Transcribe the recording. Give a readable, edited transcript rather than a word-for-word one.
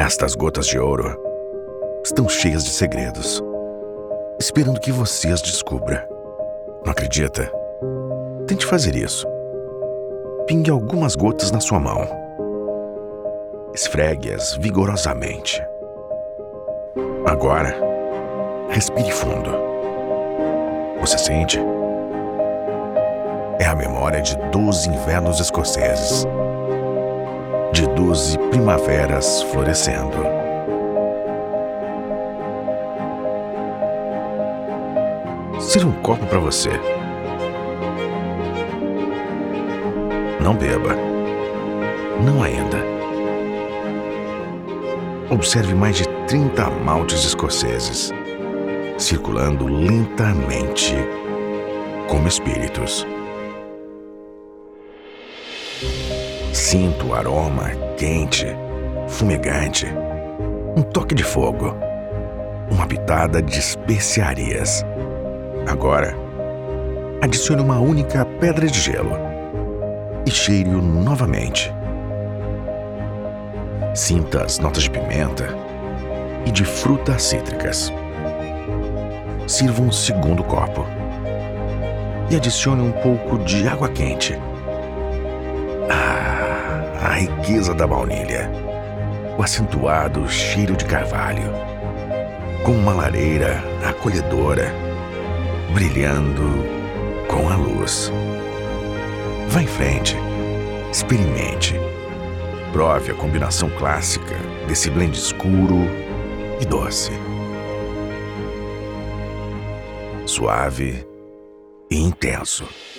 Estas gotas de ouro estão cheias de segredos, esperando que você as descubra. Não acredita? Tente fazer isso. Pingue algumas gotas na sua mão. Esfregue-as vigorosamente. Agora, respire fundo. Você sente? É a memória de 12 invernos escoceses, de 12 primaveras florescendo. Sirva um copo para você. Não beba. Não ainda. Observe mais de 30 maltes escoceses, circulando lentamente como espíritos. Sinto o aroma quente, fumegante, um toque de fogo, uma pitada de especiarias. Agora, adicione uma única pedra de gelo e cheire-o novamente. Sinta as notas de pimenta e de frutas cítricas. Sirva um segundo copo e adicione um pouco de água quente. A riqueza da baunilha, o acentuado cheiro de carvalho, com uma lareira acolhedora, brilhando com a luz. Vá em frente, experimente. Prove a combinação clássica desse blend escuro e doce. Suave e intenso.